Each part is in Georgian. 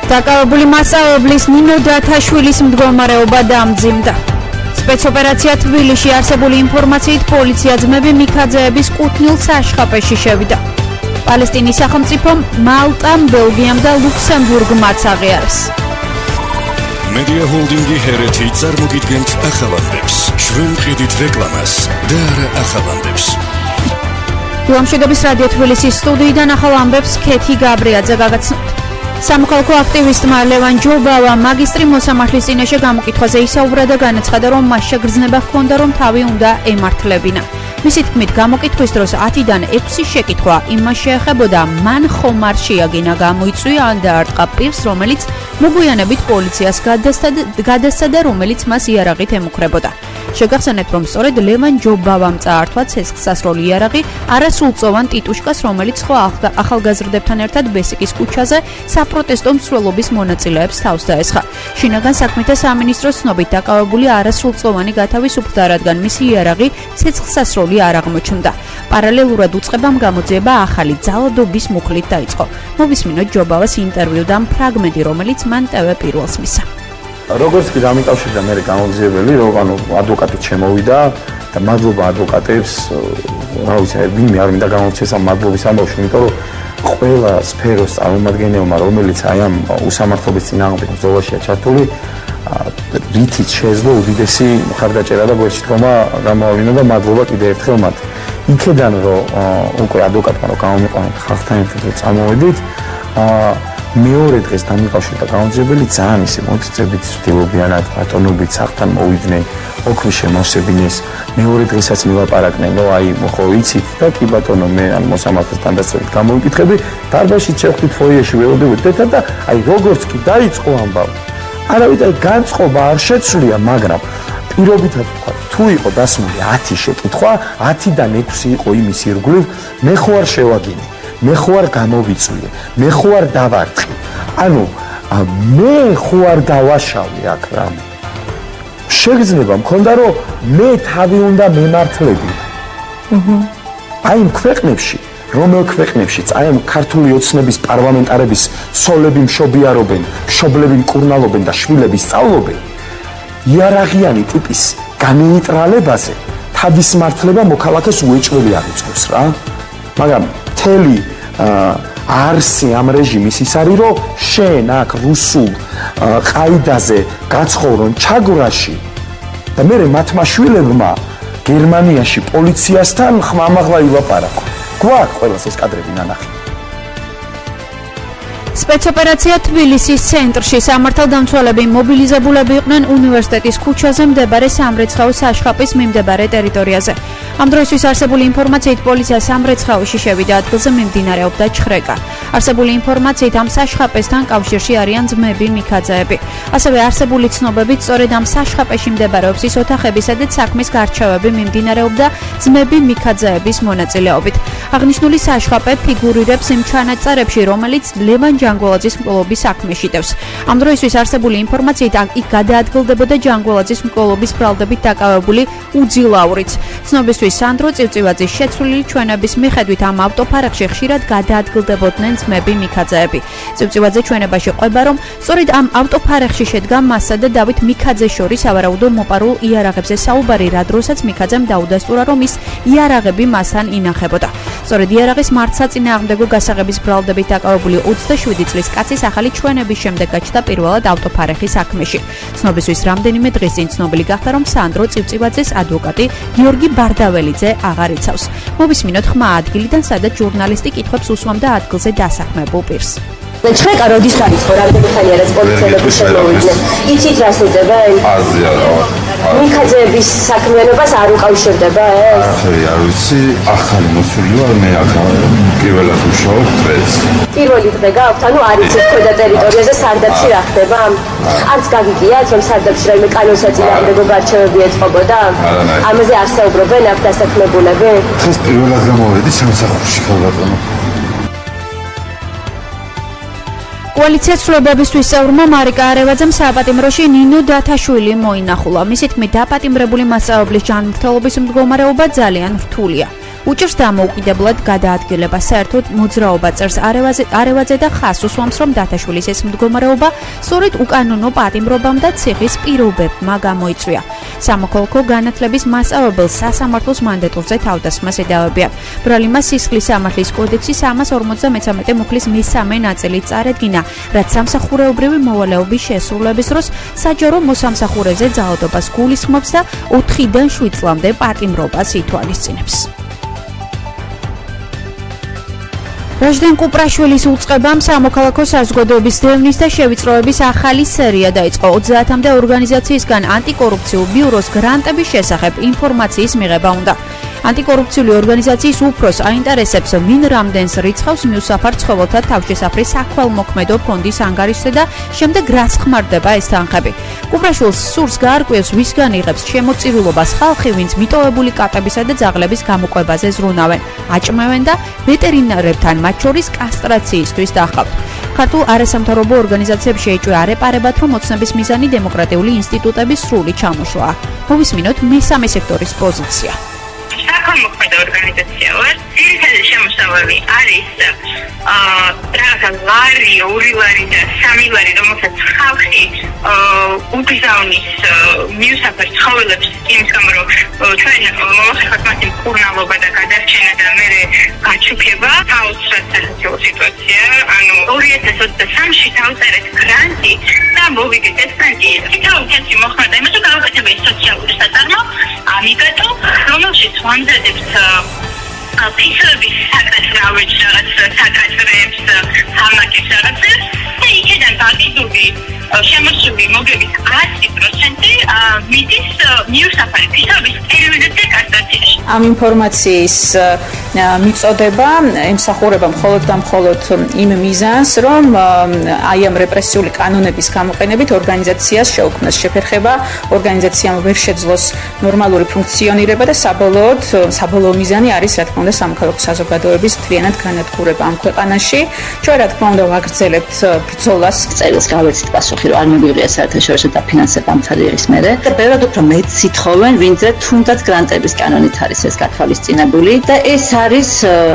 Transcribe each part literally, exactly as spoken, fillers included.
დაკავებული მასწავლებლის ნინო დათაშვილის მდგომარეობა დამძიმდა. სპეცოპერაცია თბილისში არსებული ინფორმაციით პოლიცია ძმები მიქაძეების კუთვნილ საშხაპეში შევიდა. პალესტინის სახელმწიფომ მალტამ, ბელგიამ და ლუქსემბურგმ აღიარეს. Media Holdingi Hereti წარმოგიდგენთ ახალანდებს. ჩვენ ყიდით რეკლამას და არა ახალანდებს. დილამშვიდობის რადიო თბილისის სტუდიიდან ახალ ამბებს ქეთი გაბრიაძე გაგაცნობთ. სამოქალაქო აქტივისტმა ლევან ჯობავამ მაგისტრი მოსამართლის წინაშე გამოკითხვაზე ისაუბრა და განაცხადა, რომ მას შეგრძნება ჰქონდა, რომ თავი უნდა ემართლებინა. მისი თქმით, გამოკითხვის დროს ათიდან ექვსი შეკითხვა იმას შეეხებოდა, მან ხომ არ შეაგინა გამოიწვია ან დაარტყა პირს, რომელიც მოგვიანებით პოლიციას გადასცა და რომელიც მას იარაღით ემუქრებოდა. შეგახსენებთ, რომ სწორედ ლევან ჯობავამ წაართვა ცეცხლსასროლი იარაღი არასრულწლოვან ტიტუშკას, რომელიც ხო ახალგაზრდებთან ერთად ბესიკის ქუჩაზე საპროტესტო მსვლელობის მონაწილეებს თავს დაესხა. შინაგან საქმეთა სამინისტროს ცნობით დაკავებული არასრულწლოვანი გათავისუფლდა, რადგან მისი იარაღი ცეცხლსასროლი არ აღმოჩნდა. პარალელურად უწყებამ გამოძიება ახალი ძალადობის მუხლით დაიწყო. მოვისმინოთ ჯობავას ინტერვიუ და ფრაგმენტი, რომელიც მან ტე ვე პირველს მისცა. როგორც კი დამიკავშირდა მე გამოძიებელი, რომ ანუ ადვოკატი შემოვიდა და მადლობა ადვოკატებს, რა ვიცი, ვინმე არ მინდა გამოვცეს ამ მადლობის ამბავში, იმიტომ რომ ყველა სფეროს წარმომადგენელმა, რომელიც აი ამ უსამართლობის წინააღმდეგ ბრძოლაშია ჩართული, რითიც შეეძლო უდიდესი მხარდაჭერა და გვერდშთქომა გამოავლინა და მადლობა კიდევ ერთხელ მათ. იქედან რომ უკვე ადვოკატმა რომ გამომიყვანეთ ხალხთან ერთად წამოვედით, მეორე დღეს დამიკავშირდა გამოძიებელი ძალიან ისე მოცეწებით ცდილობიანად ბატონობით სახლთან მოვიდნენ, ოქმი შემოსებინეს. მეორე დღესაც მივაპარაკნენ, რომ აი ხო იცით და კი ბატონო მე ან მოსამართლესთან დასწრებით გამოვიკითხები, დარბაზში შევხვდით ფოიეში ვეოდებით ერთად და აი როგორც კი დაიწყო ამბავი. არავითარ განწყობა არ შეცვლია, მაგრამ პირობითად ვთქვა, თუ იყო დასმული ათი შეკითხვა, ათიდან ექვსი იყო იმის ირგვლივ, მე ხო არ შევაგინე. მე ხო არ გამოვიწვიე, მე ხო არ დავარტყი. ანუ მე ხო არ დავაშავე აქ რამე. შეგრძნება მქონდა, რომ მე თავი უნდა მემართლებინა. აჰა. აი იმ ქვეყნებში, რომელ ქვეყნებშიც აი ამ ქართული ოცნების პარლამენტარების ცოლები მშობიარობენ, მშობლები მკურნალობენ და შვილები სწავლობენ, იარაღიანი ტიპის განეიტრალებაზე თავის მართლება მოქალაქეს უეჭველი არ უწყობს რა. მაგრამ მთელი არსი ამ რეჟიმის ის არის, რომ შენ აქ რუსულ ყაიდაზე გაცხოვრონ ჩაგვრაში და მე მათმა შვილებმა გერმანიაში პოლიციასთან ხმამაღლა ილაპარაკო. გვაქვს ყველას ეს კადრები ნანახი. სპეცოპერაცია თბილისის ცენტრში სამართალდამცველები მობილიზებულები იყვნენ უნივერსიტეტის ქუჩაზე მდებარე სამრეცხაოს საშხაპის მიმდებარე ტერიტორიაზე. ამ დროისთვის არსებული ინფორმაციით პოლიცია სამრეცხაოში შევიდა, ადგილზე მიმდინარეობდა ჩხრეკა. არსებული ინფორმაციით ამ საშხაპესთან კავშირში არიან ძმები მიქაძეები. ასევე არსებული ცნობებით სწორედ ამ საშხაპეში მდებარეობს ის ოთახები, სადაც საქმის გარჩევები მიმდინარეობდა ძმები მიქაძეების მონაწილეობით. აღნიშნული საშხაპე ფიგურირებს იმ ჩანაწერებში, რომელიც ლევან ჯანგველაძის მკვლობის საქმეში დევს. ამ დროისთვის არსებული ინფორმაციით იქ გადაადგილდებოდა ჯანგველაძის მკვლობის ბრალდებით დაკავებული უძილაურიც. ცნობისთვის სანდრო წივწივაძის შეცვლილი ჩვენების მიხედვით ამ ავტოფარეხში ხშირად გადაადგილდებოდნენ ძმები მიქაძეები. წივწივაძე ჩვენებაში ყვება, რომ სწორედ ამ ავტოფარეხში შედგა მასა და დავით მიქაძეს შორის სავარაუდო მოპარულ იარაღებზე საუბარი, რა დროსაც მიქაძემ დაუდასტურა, რომ ის იარაღები მასთან ინახებოდა. სწორედ იარაღის მართსაწინააღმდეგო გასაღების ბრალდებით დაკავებული ოცდაშვიდი წლის კაცის ახალი ჩვენების შემდეგ გაჩნდა პირველად ავტოფარეხის საქმეში. ცნობისთვის რამდენიმე დღის წინ ცნობილი გახდა, რომ სანდრო წივწივაძეს ადვოკატი გიორგი ბარდაველიძე აღარ იცავს. მოვისმინოთ ხმა ადგილიდან, სადაც ჟურნალისტი კითხვებს უსვამდა ადგილზე დასაქმებულ პირს. ჩხრეკა როდის დაიწყო, რამდენი ხანია რაც პოლიციელები შემოვიდნენ? იცით რას ეძებენ? აზია რა. მიქაძეების საქმიანობას არ უკავშირდება ეს? ახლა არ ვიცი, ახალი მოსული ვარ მე აქ პირველად ვშოვ დღეს. პირველი დღე გაქვთ, ანუ არ იცით ქვედა ტერიტორიაზე სარდაფში რა ხდება? არც გაგიგიათ, რომ სარდაფში რაიმე კანონსაწინააღმდეგო გარჩევები ეწყობოდა? ამაზე არ საუბრობენ აქ დასაქმებულები? დღეს პირველად გამოვედი სამსახურში ქალბატონო. კოალიციას ცვლილებებისთვის წევრმა მარიკა არევაძემ საპატიმროში ნინო დათაშვილი მოინახულა. მისი თქმით, დაპატიმრებული მასწავლებლის ჯანმრთელობის მდგომარეობა ძალიან რთულია. უჭერს დამოუკიდებლად გადაადგილება. საერთოდ მოძრაობა წერს არევაძე და ხაზს უსვამს, რომ დათაშვილის ეს მდგომარეობა სწორედ უკანონო პატიმრობამ და ციხის პირობებმა გამოიწვია. სამოქალაქო განათლების მასწავლებელს სასამართლოს მანდატურზე თავდასხმას ედავებიან. ბრალიმას სისხლის სამართლის კოდექსის სამას ორმოცდამეცამეტე მუხლის მესამე ნაწილი წარედგინა, რაც სამსახურეობრივი მოვალეობის შესრულების დროს საჯარო მოსამსახურეზე ძალადობას გულისხმობს და ოთხიდან შვიდ წლამდე პატიმრობას ითვალისწინებს. რაჟდენ კუპრაშვილის უწყებამ სამოქალაქო საზოგადოების დევნის და შევიწროების ახალი სერია დაიწყო. ოცდაათამდე ორგანიზაციისგან ანტიკორუფციულ ბიუროს გრანტების შესახებ ინფორმაციის მიღება უნდა. ანტიკორუფციული ორგანიზაციის უფროს აინტერესებს, ვინ რამდენს რიცხვავს მიუსაფარ ცხოველთა თავშესაფრის საქველმოქმედო ფონდის ანგარიშზე და შემდეგ რას ხმარდება ეს თანხები. კუპრაშვილს სურს გაარკვიოს, ვისგან იღებს შემოწირულობას ხალხი, ვინც მიტოვებული კატებისა და ძაღლების გამოყვებაზე ზრუნავენ, აჭმევენ და ვეტერინარებთან, მათ შორის კასტრაციისთვის დახავთ. ქართულ არასამთავრობო ორგანიზაციებს შეეჭვია არეპარებად, რომ ოცნების მიზანი დემოკრატიული ინსტიტუტების სრული ჩამოშლაა. მოვისმინოთ მესამე სექტორის პოზიცია. მოქმედი ორგანიზაცია ვარ. ძირითადი შემოსავალი არის რაღაცა ლარი, ორი ლარი და სამი ლარი, რომელსაც ხალხი უბრძანის მიუსაფარ ცხოველებს იმის გამო, რომ ჩვენ მოახერხებთ მათი მკურნალობა და გადარჩენა და მერე გაჩუქება. თავს რა სიტუაცია, ანუ ორი ათას ოცდასამში თავწერეთ გრანტი და მოვიგეთ ეს გრანტი. თითოეულ კაცი მოხდა იმას, რომ გავაკეთებთ სოციალური საწარმო, ამიგატო, რომელშიც ვამზადებთ ფისების საკაცრავებს, რაღაც საკაცრებს, სამაკებს რაღაცებს და იქიდან ბაგიდური შემოსული მოგების ათი პროცენტი მიდის მიუსაფარი ფისების პერიოდებზე კასტრაციაში. ამ ინფორმაციის მიწოდება ემსახურება მხოლოდ და მხოლოდ იმ მიზანს, რომ აი ამ რეპრესიული კანონების გამოყენებით ორგანიზაციას შეუქმნას შეფერხება, ორგანიზაციამ ვერ შეძლოს ნორმალური ფუნქციონირება და საბოლოოდ საბოლოო მიზანი არის, რა თქმა უნდა, სამოქალაქო საზოგადოების მთლიანად განადგურება ამ ქვეყანაში. ჩვენ რა თქმა უნდა ვაგრძელებთ ბრძოლას. წერილს გავეცით პასუხი, რომ არ მიგვიღია საერთაშორისო დაფინანსება ამ თადერის მერე და ბევრად უფრო მეტს ითხოვენ, ვინცე თუნდაც გრანტების კანონით არის ეს გათვალისწინებული და ეს არის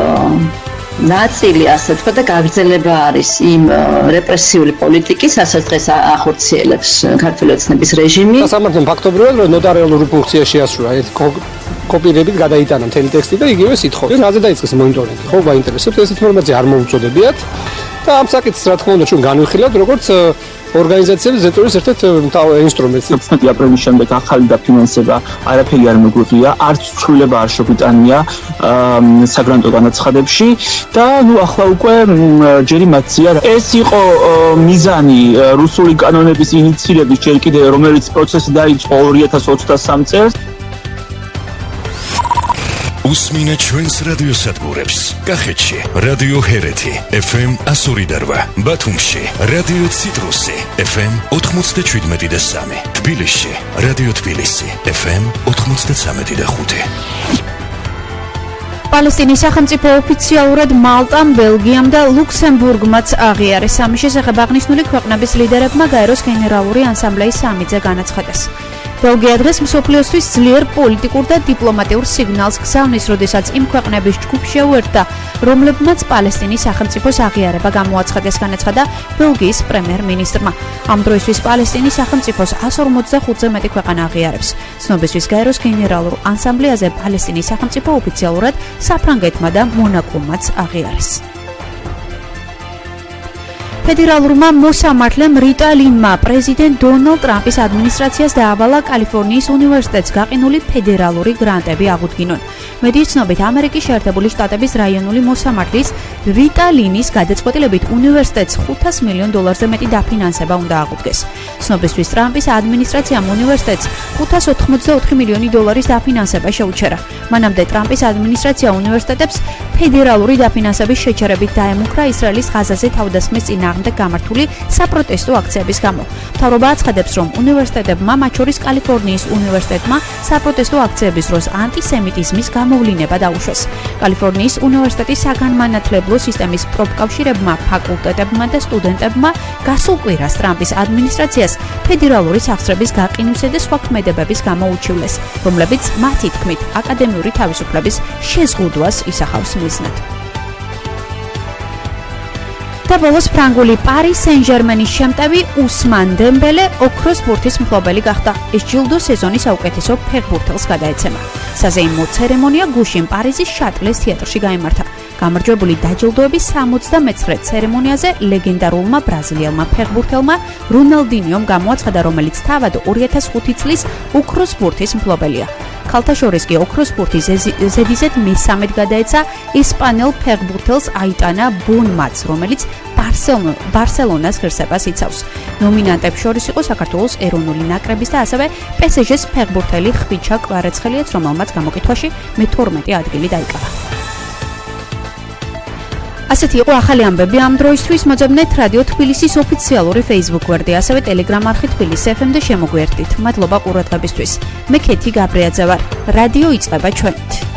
ნაწილი, ასე თქვა და გაგრძელება არის იმ რეპრესიული პოლიტიკის, რასაც დღეს ახორციელებს ქართული ოცნების რეჟიმი. სასამართლომ ფაქტობრივად რომ ნოტარიალური ფუნქცია შეასრულა, ეს კოპირებით გადაიტანა მთელი ტექსტი და იგივე სიტყვები. რაზე დაიწყეს მონიტორინგი? ხო, გაინტერესებთ ეს ინფორმაცია არ მოუწოდებიათ და ამ საკითხს რა თქმა უნდა ჩვენ განვიხილავთ როგორც ორგანიზაციების ზეწოლის ერთ-ერთ მთავარ ინსტრუმენტს. ოცდაათი აპრილის შემდეგ ახალი დაფინანსება არაფერი არ მიგვიღია, არც ცვლილება არ შეგვიტანია საგრანტო განაცხადებში და ნუ ახლა უკვე ჯერი მათზია. ეს იყო მიზანი რუსული კანონების ინიციირების ჯერ კიდევ, რომელიც პროცესი დაიწყო ორი ათას ოცდასამ წელს. უსმინეთ ჩვენს რადიოსადგურებს. კახეთში რადიო ჰერეთი ეფ ემ ასორი და რვა, ბათუმში რადიო ციტრუსი ეფ ემ ოთხმოცდაშვიდმეტი და სამი, თბილისში რადიო თბილისი ეფ ემ ოთხმოცდაცამეტი და ხუთი. პალესტინის სახელმწიფო ოფიციალურად მალტამ, ბელგიამ და ლუქსემბურგმაც აღიარეს. ამის შესახებ აღნიშნული ქვეყნების ლიდერებმა გაეროს გენერალური ასამბლეის სამიტზე განაცხადეს. ბელგია დღეს მსოფლიოსთვის ძლიერ პოლიტიკურ და დიპლომატიურ სიგნალს გზავნის, როდესაც იმ ქვეყნების ჯგუფს შეუერთდა, რომლებმაც პალესტინის სახელმწიფოს აღიარება გამოაცხადეს, განაცხადა ბელგიის პრემიერ-მინისტრმა. ამ დროისთვის პალესტინის სახელმწიფოს εκατს ორმოცდახუთზე მეტი ქვეყანა აღიარებს. ცნობისთვის გაეროს გენერალურ ასამბლეაზე პალესტინის სახელმწიფო ოფიციალურად საფრანგეთმა და მონაკომაც აღიარეს. ფედერალურმა მოსამართლემ რიტალინმა პრეზიდენტ დონალდ ტრამპის ადმინისტრაციას დაავალა კალიფორნიის უნივერსიტეტს გაყინული ფედერალური გრანტები აღუდგინონ. მედიის ცნობით, ამერიკის შეერთებული შტატების რაიონული მოსამართლის რიტალინის გადაწყვეტილებით უნივერსიტეტს ხუთას მილიონ დოლარზე მეტი დაფინანსება უნდა აღუდგეს. ცნობისთვის, ტრამპის ადმინისტრაციამ უნივერსიტეტს ხუთას ოთხმოცდაოთხი მილიონი დოლარის დაფინანსება შეუჩერა. მანამდე ტრამპის ადმინისტრაცია უნივერსიტეტებს ფედერალური დაფინანსების შეჩერებით დაემუქრა ისრაელის ღაზაზე თავდასხმის წინააღმდეგ გამართული საპროტესტო აქციების გამო. მთავრობა აცხადებს, რომ უნივერსიტეტებმა, მათ შორის კალიფორნიის უნივერსიტეტმა, საპროტესტო აქციების დროს ანტისემიტიზმის გამოვლინება დაუშვეს. კალიფორნიის უნივერსიტეტის საგანმანათლებლო სისტემის პროფკავშირებმა, ფაკულტეტებმა და სტუდენტებმა გასულ კვირას ტრამპის ადმინისტრაციას ფედერალური სახსრების გაყინვისა და სხვა ქმედებების გამო უჩივლეს, რომლებიც მათი თქმით აკადემიური თავისუფლების შეზღუდვას ისახავს მიზნად. და ბოლოს ფრანგული პარი სენ-ჟერმენის შემტევი უსმან დემბელე ოქროს ბურთის მფლობელი გახდა. ეს ჯილდო სეზონის საუკეთესო ფეხბურთელს გადაეცემა. საზეიმო ცერემონია გუშინ პარიზის შატლეს თეატრში გაიმართა. გამარჯვებული დაჯილდოების სამოცდამეცხრე ცერემონიაზე ლეგენდარულმა ბრაზილიელმა ფეხბურთელმა რონალდინიომ გამოაცხადა, რომელიც თავად ორი ათას ხუთი წლის ოქროს ბურთის მფლობელია. ქალთა შორის კი ოქროს ბურთის ზედიზედ მესამედ გადაეცა ესპანელ ფეხბურთელს აიტანა ბონმაც, რომელიც ბარსელონას ღირსებას იცავს. ნომინანტებს შორის იყო საქართველოს ეროვნული ნაკრების და ასევე პესეჟეს ფეხბურთელი ხვიჩა კვარაცხელიაც, რომელმაც გამოკითხვაში მეთორმეტე ადგილი დაიკავა. ასეთი იყო ახალი ამბები ამ დროისთვის. მოძებნეთ რადიო თბილისის ოფიციალური Facebook გვერდი, ასევე Telegram არხი თბილისი ეფ ემ და შემოგვიერთდით. მადლობა ყურადღებისთვის. მე ქეთი გაბრიაძე ვარ. რადიო იწყება ჩვენით.